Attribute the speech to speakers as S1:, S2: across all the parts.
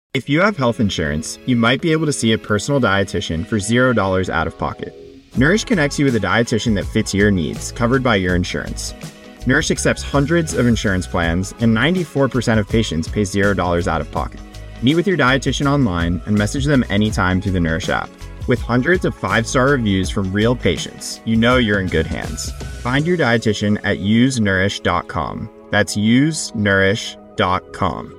S1: If you have health insurance, you might be able to see a personal dietitian for $0 out of pocket. Nourish connects you with a dietitian that fits your needs, covered by your insurance. Nourish accepts hundreds of insurance plans, and 94% of patients pay $0 out of pocket. Meet with your dietitian online and message them anytime through the Nourish app. With hundreds of 5-star reviews from real patients, you know you're in good hands. Find your dietitian at usenourish.com. That's usenourish.com.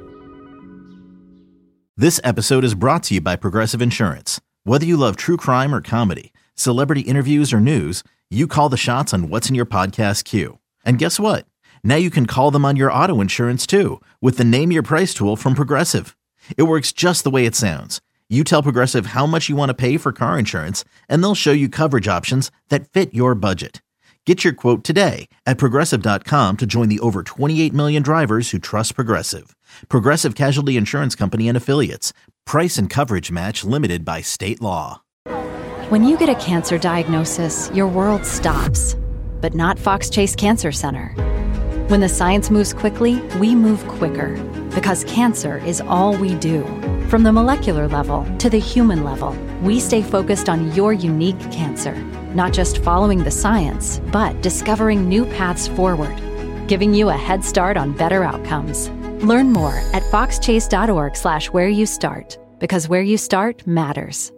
S2: This episode is brought to you by Progressive Insurance. Whether you love true crime or comedy, celebrity interviews or news, you call the shots on what's in your podcast queue. And guess what? Now you can call them on your auto insurance too with the Name Your Price tool from Progressive. It works just the way it sounds. You tell Progressive how much you want to pay for car insurance, and they'll show you coverage options that fit your budget. Get your quote today at Progressive.com to join the over 28 million drivers who trust Progressive. Progressive Casualty Insurance Company and Affiliates. Price and coverage match limited by state law.
S3: When you get a cancer diagnosis, your world stops. But not Fox Chase Cancer Center. When the science moves quickly, we move quicker. Because cancer is all we do. From the molecular level to the human level, we stay focused on your unique cancer. Not just following the science, but discovering new paths forward, giving you a head start on better outcomes. Learn more at foxchase.org/where you start, because where you start matters.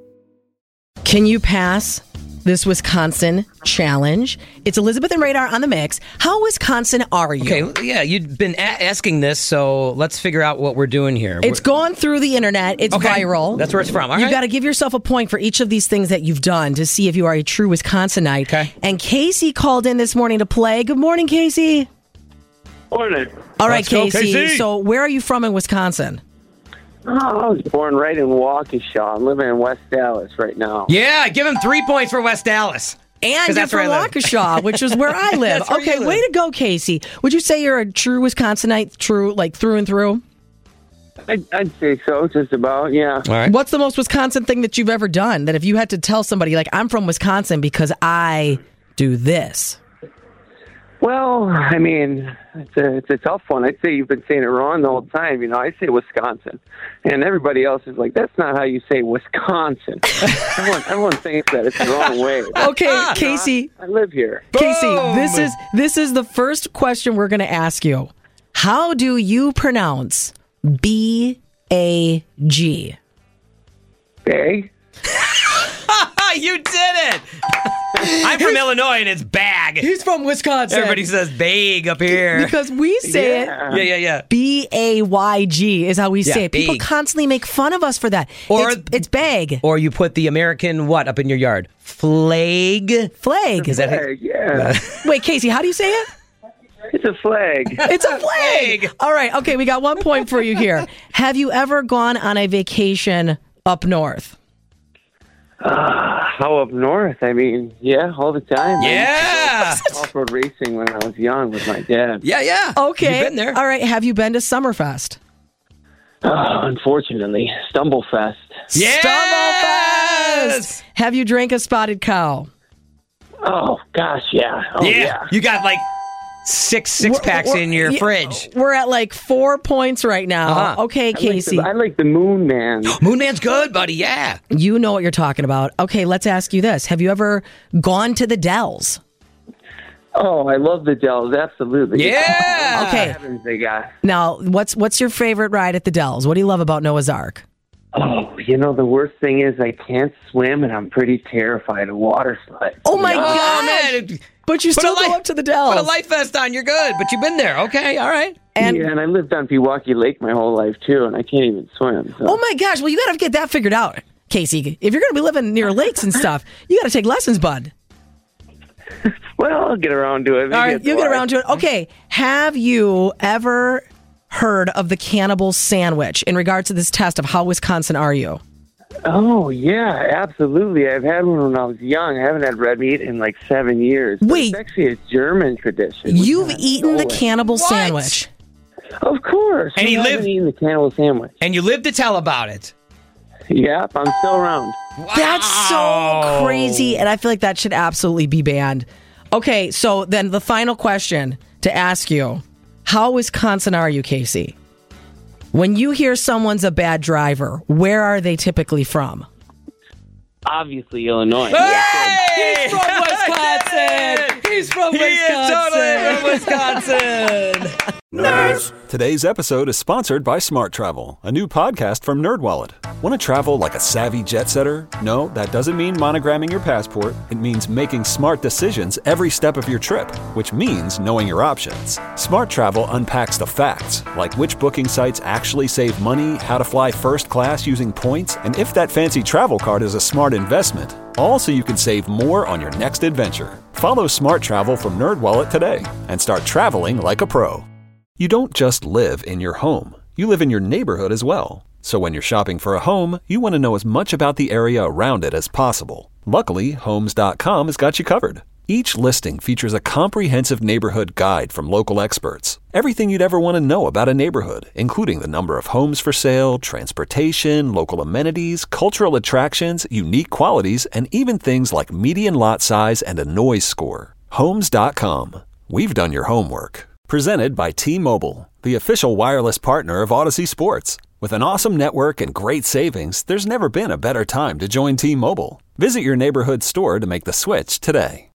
S4: Can you pass this Wisconsin challenge? It's Elizabeth and Radar on the mix. How Wisconsin are you?
S5: Okay, yeah, you've been asking this, so let's figure out what we're doing here.
S4: It's gone through the internet. It's viral.
S5: That's where it's from. All
S4: You've
S5: right.
S4: got to give yourself a point for each of these things that you've done to see if you are a true Wisconsinite.
S5: Okay.
S4: And Casey called in this morning to play. Good morning, Casey.
S6: Morning.
S4: All right,
S5: Let's go,
S4: Casey.
S5: Casey.
S4: So where are you from in Wisconsin?
S6: Oh, I was born right in Waukesha. I'm living in West Dallas right now.
S5: Yeah, give him 3 points for West Dallas.
S4: And you're
S5: that's where
S4: from
S5: I live.
S4: Waukesha, which is where I live.
S5: That's where
S4: Okay,
S5: you live.
S4: way to go, Casey. Would you say you're a true Wisconsinite, true, like through and through?
S6: I'd say so, just about, yeah.
S5: All right.
S4: What's the most Wisconsin thing that you've ever done? That if you had to tell somebody, like, I'm from Wisconsin because I do this.
S6: Well, I mean, it's a tough one. I'd say you've been saying it wrong the whole time. You know, I say Wisconsin, and everybody else is like, that's not how you say Wisconsin. everyone thinks that it's the wrong way.
S4: Okay, Casey.
S6: I live here.
S4: Casey,
S5: Boom!
S4: this is the first question we're going to ask you. How do you pronounce B-A-G?
S6: Okay.
S5: You did it! I'm from Illinois, and it's bag.
S4: He's from Wisconsin.
S5: Everybody says bag up here.
S4: Because we say
S6: Yeah.
S4: it.
S5: Yeah.
S4: B-A-Y-G is how we say it. People
S5: big.
S4: constantly make fun of us for that.
S5: Or-
S4: it's bag.
S5: Or you put the American what up in your yard? Flag?
S4: Flag.
S5: Is that
S6: Flag, yeah.
S4: Wait, Casey, how do you say it?
S6: It's a flag.
S4: It's a flag. All right. Okay, we got 1 point for you here. Have you ever gone on a vacation up north?
S6: How up north? I mean, yeah, all the time.
S5: Yeah.
S6: Off-road racing when I was young with my dad.
S5: Yeah.
S4: Okay.
S5: You've been there.
S4: All right. Have you been to Summerfest?
S6: Unfortunately, Stumblefest.
S4: Stumblefest! Have you drank a spotted cow?
S6: Oh, gosh, yeah. Oh, yeah.
S5: You got like six packs in your fridge.
S4: We're at like 4 points right now.
S5: Uh-huh.
S4: Okay, Casey.
S6: I like the Moon Man.
S5: Moon Man's good, buddy. Yeah.
S4: You know what you're talking about. Okay, let's ask you this. Have you ever gone to the Dells?
S6: Oh, I love the Dells, absolutely.
S5: Yeah.
S4: Okay.
S6: Heavens they got.
S4: Now, what's your favorite ride at the Dells? What do you love about Noah's Ark?
S6: Oh, you know, the worst thing is I can't swim, and I'm pretty terrified of water slides.
S4: Oh, my
S5: Oh,
S4: God.
S5: man.
S4: But you still go up to the Dells.
S5: Put a life vest on. You're good. But you've been there. Okay. All right.
S4: And
S6: Yeah, and I lived on Pewaukee Lake my whole life, too, and I can't even swim. So.
S4: oh my gosh, well, you got to get that figured out, Casey. If you're going to be living near lakes and stuff, you got to take lessons, bud.
S6: Well, I'll get around to it. Maybe
S4: All right,
S6: it's
S4: you'll get
S6: wise.
S4: around to it. Okay, have you ever heard of the cannibal sandwich in regards to this test of how Wisconsin are you?
S6: Oh, yeah, absolutely. I've had one when I was young. I haven't had red meat in like 7 years. But
S4: Wait.
S6: It's actually a German tradition.
S4: You've
S6: Which I
S4: eaten the
S6: know it.
S4: cannibal
S5: What?
S4: sandwich.
S6: Of course.
S5: And he
S6: Who hasn't
S5: lived-
S6: eaten the cannibal sandwich.
S5: And you live to tell about it.
S6: Yep, I'm still around.
S4: That's so crazy, and I feel like that should absolutely be banned. Okay, so then the final question to ask you, how Wisconsin are you, Casey? When you hear someone's a bad driver, where are they typically from?
S6: Obviously, Illinois.
S5: Hey!
S4: He's from Wisconsin. He's from
S5: He is totally from Wisconsin.
S7: Nerds! Today's episode is sponsored by Smart Travel, a new podcast from NerdWallet. Want to travel like a savvy jet setter? No, that doesn't mean monogramming your passport. It means making smart decisions every step of your trip, which means knowing your options. Smart Travel unpacks the facts, like which booking sites actually save money, how to fly first class using points, and if that fancy travel card is a smart investment. All so you can save more on your next adventure. Follow Smart Travel from NerdWallet today and start traveling like a pro. You don't just live in your home. You live in your neighborhood as well. So when you're shopping for a home, you want to know as much about the area around it as possible. Luckily, Homes.com has got you covered. Each listing features a comprehensive neighborhood guide from local experts. Everything you'd ever want to know about a neighborhood, including the number of homes for sale, transportation, local amenities, cultural attractions, unique qualities, and even things like median lot size and a noise score. Homes.com. We've done your homework. Presented by T-Mobile, the official wireless partner of Odyssey Sports. With an awesome network and great savings, there's never been a better time to join T-Mobile. Visit your neighborhood store to make the switch today.